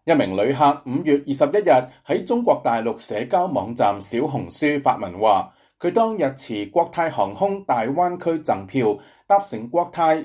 一名旅客5月21日喺中國大陸社交網站小紅書發文話，佢當日持國泰航空大灣區贈票搭乘國泰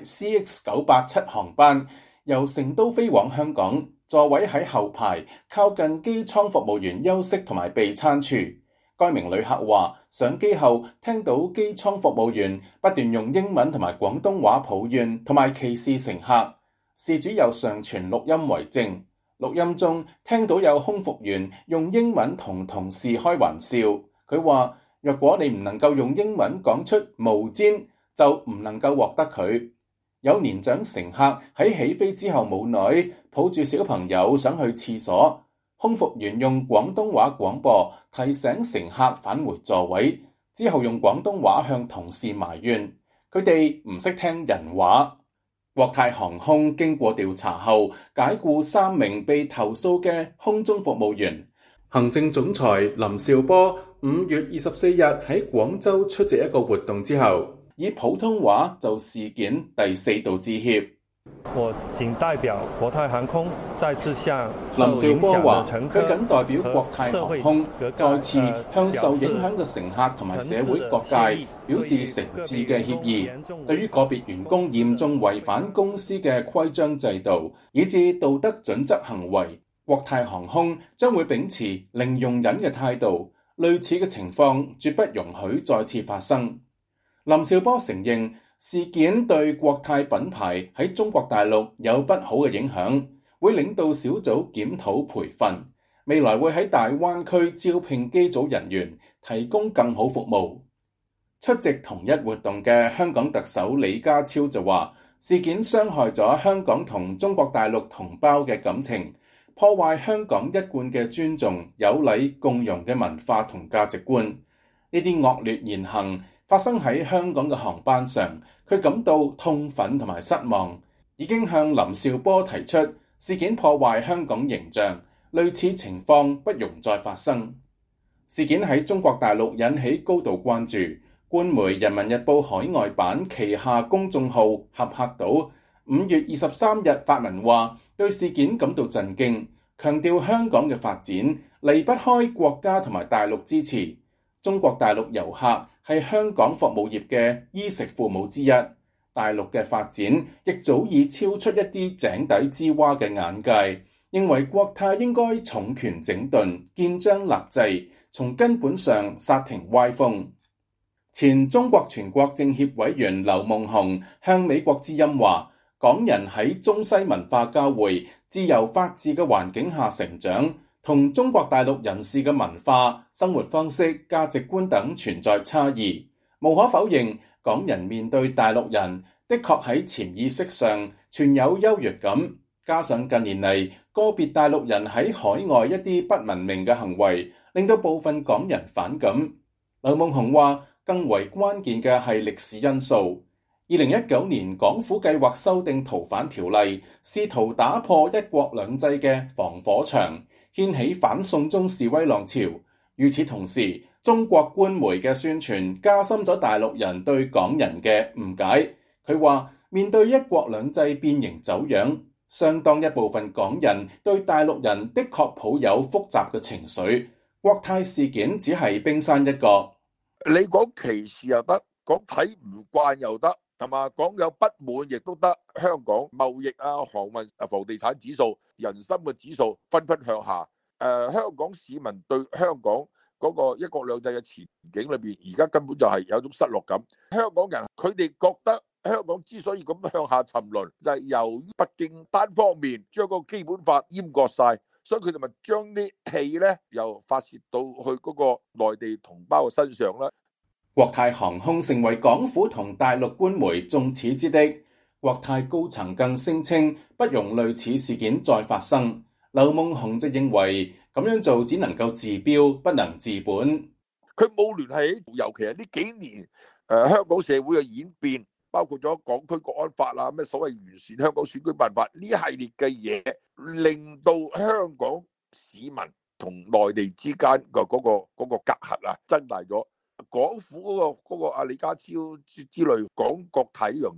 CX987 航班，由成都飛往香港，座位喺後排，靠近機艙服務員休息同埋備餐處。該名旅客話，上機後聽到機艙服務員不斷用英文同埋廣東話抱怨同埋歧視乘客，事主有上傳錄音為證。錄音中聽到有空服員用英文同同事開玩笑，佢話若果你唔能夠用英文講出毛氈，就唔能夠獲得佢。有年長乘客喺起飛之後冇耐，抱住小朋友想去廁所，空服員用廣東話廣播提醒乘客返回座位，之後用廣東話向同事埋怨，佢哋唔識聽人話。國泰航空經過調查後，解僱3名被投訴嘅空中服務員。行政總裁林紹波5月24日喺廣州出席一個活動之後，以普通話就事件第4度致歉。 我僅代表國泰航空再次向林紹波話，佢僅代表國泰航空再次向受影響嘅乘客同埋社會各界表示誠摯嘅歉意。對於個別員工嚴重違反公司嘅規章制度，以至道德準則行為，國泰航空將會秉持零容忍嘅態度，類似嘅情況絕不容許再次發生。林紹波承認事件對國泰品牌喺中國大陸有不好嘅影響，會領導小組檢討培訓，未來會喺大灣區招聘機組人員，提供更好服務。出席同一活動嘅香港特首李家超就話，事件傷害咗香港同中國大陸同胞嘅感情，破壞香港一貫嘅尊重、有禮共融嘅文化同價值觀。呢啲惡劣言行發生喺香港嘅航班上，佢感到痛憤同埋失望，已經向林紹波提出事件破壞香港形象，類似情況不容再發生。事件喺中國大陸引起高度關注，官媒《人民日報》海外版旗下公眾號合客島5月23日發文話，對事件感到震驚，強調香港嘅發展離不開國家同埋大陸支持。中國大陸遊客係香港服務業嘅衣食父母之一，大陸嘅發展亦早已超出一啲井底之蛙嘅眼界，認為國泰應該重拳整頓，建章立制，從根本上剎停歪風。前中國全國政協委員劉夢熊向美國之音話，港人喺中西文化交匯、自由法治嘅環境下成長，同中國大陸人士嘅文化、生活方式、價值觀等存在差異。無可否認，港人面對大陸人的確喺潛意識上存有優越感，加上近年嚟個別大陸人喺海外一啲不文明嘅行為，令到部分港人反感。劉夢熊話，更為關鍵嘅係歷史因素。2019年港府計劃修訂逃犯條例，試圖打破一國兩制嘅防火牆，掀起反送中示威浪潮。與此同時，中國官媒嘅宣傳加深咗大陸人對港人嘅誤解。佢話，面對一國兩制變形走樣，相當一部分港人對大陸人的確抱有複雜嘅情緒。國泰事件只係冰山一角。 你講歧視又得，講睇唔慣又得，係嘛？講有不滿亦都得。香港貿易啊、航運、房地產指數、人心嘅指數紛紛向下。香港市民對香港嗰個一國兩制嘅前景裏邊，而家根本就係有種失落感。香港人佢哋覺得香港之所以咁向下沉淪，就係由於北京單方面將個基本法閹割晒，所以佢哋咪將啲氣咧又發泄到去嗰個內地同胞嘅身上啦。 國泰航空成為港府同大陸官媒眾矢之的，國泰高層更聲稱不容類似事件再發生。劉夢熊就認為咁樣做只能夠治標，不能治本。 佢冇聯繫，尤其係呢幾年香港社會嘅演變，包括咗港區國安法啊，咩所謂完善香港選舉辦法呢系列嘅嘢，令到香港市民同內地之間嘅嗰個隔閡啊增大咗。港府嗰個阿李家超之類講國泰呢樣嘢，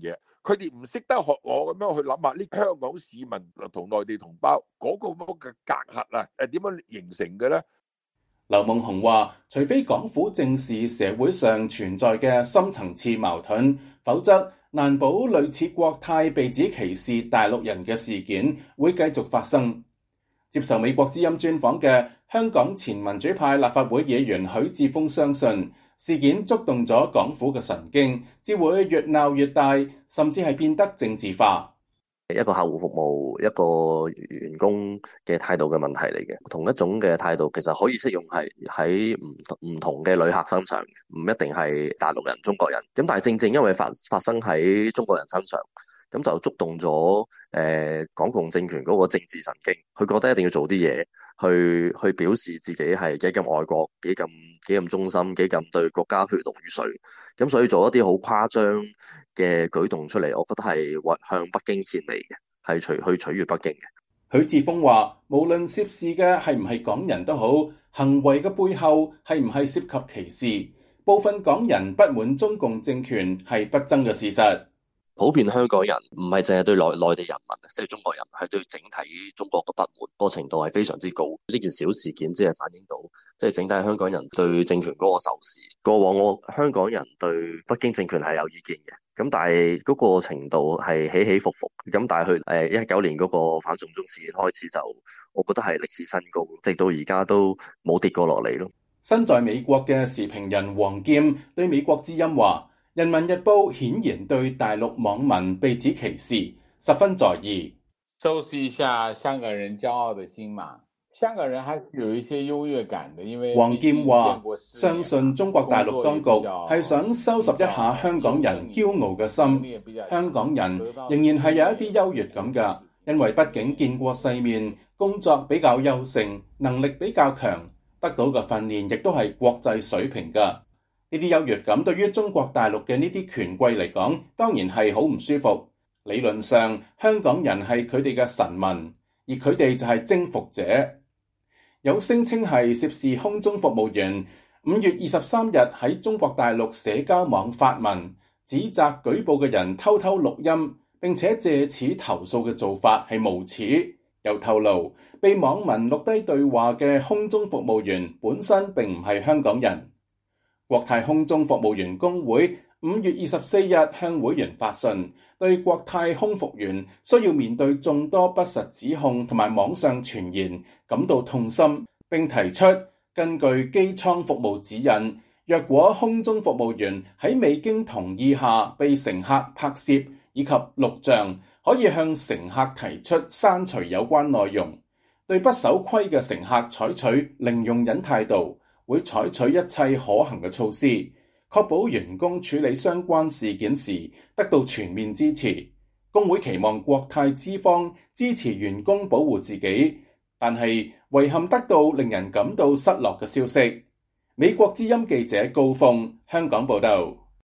佢哋唔識得學我咁樣去諗下呢香港市民同內地同胞嗰個嘅隔閡啊，點樣形成嘅咧？ 劉夢熊話，除非港府正視社會上存在嘅深層次矛盾，否則難保類似國泰被指歧視大陸人嘅事件會繼續發生。接受美國之音專訪嘅香港前民主派立法會議員許智峰相信，事件觸動咗港府嘅神經，只會越鬧越大，甚至係變得政治化。 一個客戶服務，一個員工嘅態度嘅問題嚟嘅，同一種嘅態度其實可以適用係喺唔同嘅旅客身上，唔一定係大陸人、中國人。咁但係正正因為發生喺中國人身上，咁就觸動咗港共政權嗰個政治神經，佢覺得一定要做啲嘢去表示自己係幾咁愛國、幾咁忠心、幾咁對國家血濃於水。咁所以做一啲好誇張嘅舉動出嚟，我覺得係向北京獻媚嘅，係去取悅北京嘅。 許智峰話，無論涉事嘅係唔係港人都好，行為嘅背後係唔係涉及歧視，部分港人不滿中共政權係不爭嘅事實。 普遍香港人唔係淨係對內地人民，即係中國人，係對整體中國嘅不滿，個程度係非常之高。呢件小事件只係反映到，即係整體香港人對政權嗰個仇視。過往香港人對北京政權係有意見嘅，咁但係嗰個程度係起起伏伏。咁但係去19年嗰個反送中事件開始就，我覺得係歷史新高，直到而家都冇跌過落嚟咯。 身在美國嘅時評人黃劍對美國之音話，人民日報顯然對大陸網民被指歧視十分在意。 收拾一下香港人驕傲的心嘛，香港人還是有一些優越感的，因為黃劍話，相信中國大陸當局係想收拾一下香港人驕傲嘅心。香港人仍然係有一啲優越感㗎，因為畢竟見過世面，工作比較優勝，能力比較強，得到嘅訓練亦都係國際水平㗎。呢啲優越感對於中國大陸嘅呢啲權貴嚟講，當然係好唔舒服。理論上，香港人係佢哋嘅臣民，而佢哋就係征服者。有聲稱係涉事空中服務員5月23日喺中國大陸社交網發文，指責舉報嘅人偷偷錄音，並且借此投訴嘅做法係無恥。又透露，被網民錄低對話嘅空中服務員本身並唔係香港人。國泰空中服務員工會5月24日向會員發信，對國泰空服員需要面對眾多不實指控同埋網上傳言感到痛心，並提出根據機艙服務指引，若果空中服務員喺未經同意下被乘客拍攝以及錄像，可以向乘客提出刪除有關內容。對不守規嘅乘客採取零容忍態度，會採取一切可行嘅措施，確保員工處理相關事件時得到全面支持。工會期望國泰資方支持員工保護自己，但係遺憾得到令人感到失落嘅消息。美國之音記者高鳳香港報道。